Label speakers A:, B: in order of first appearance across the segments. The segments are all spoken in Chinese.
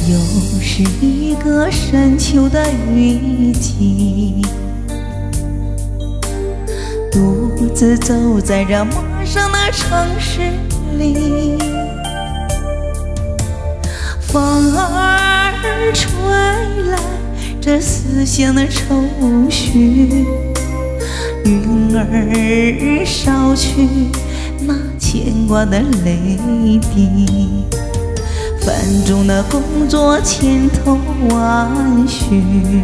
A: 又是一个深秋的雨季，独自走在这陌生的城市里，风儿吹来这思乡的愁绪，云儿捎去那牵挂的泪滴。繁重的工作千头万绪，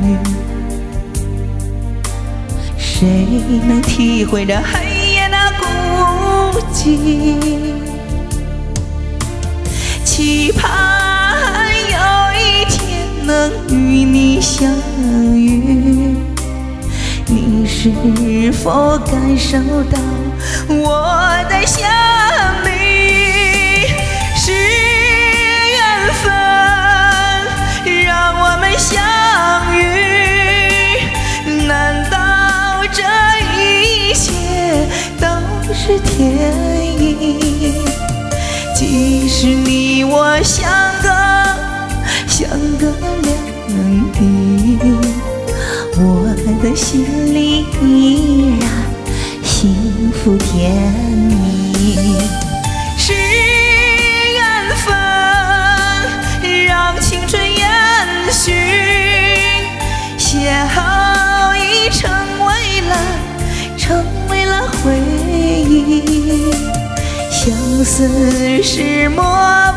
A: 谁能体会这黑夜的孤寂？期盼有一天能与你相遇，你是否感受到我的想你？是缘分让我们相遇，难道这一切都是天意？即使你我相隔两地，我的心里依然幸福甜蜜。是缘分让青春延续，邂逅已成为了回忆。相思是抹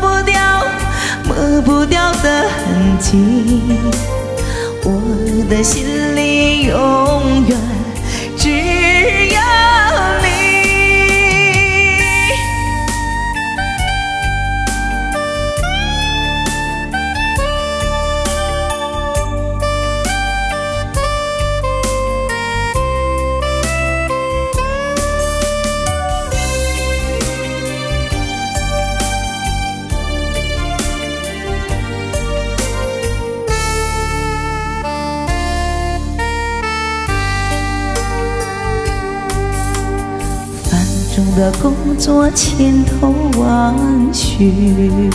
A: 不掉的痕迹，我的心里永远只有你。的工作千头万绪，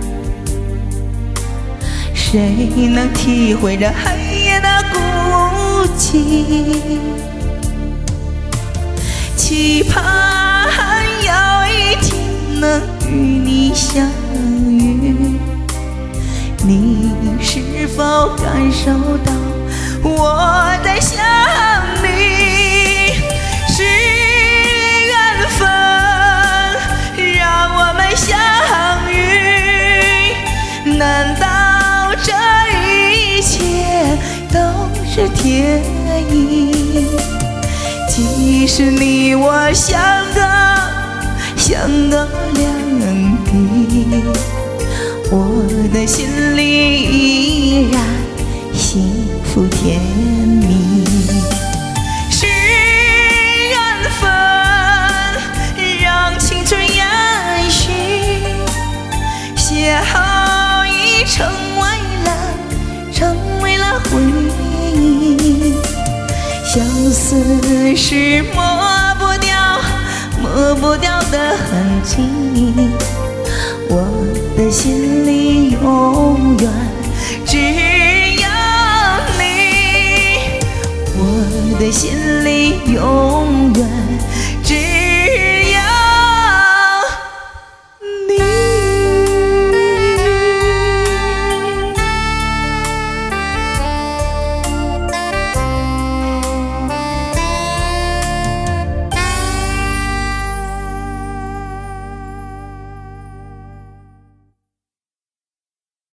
A: 谁能体会这黑夜的孤寂？期盼有一天能与你相遇，你是否感受到我在想你？相遇，难道这一切都是天意？即使你我相隔两地，我的心里依然幸福甜蜜。是缘分让青春延续，邂逅已成为了回忆。相思是抹不掉的痕迹，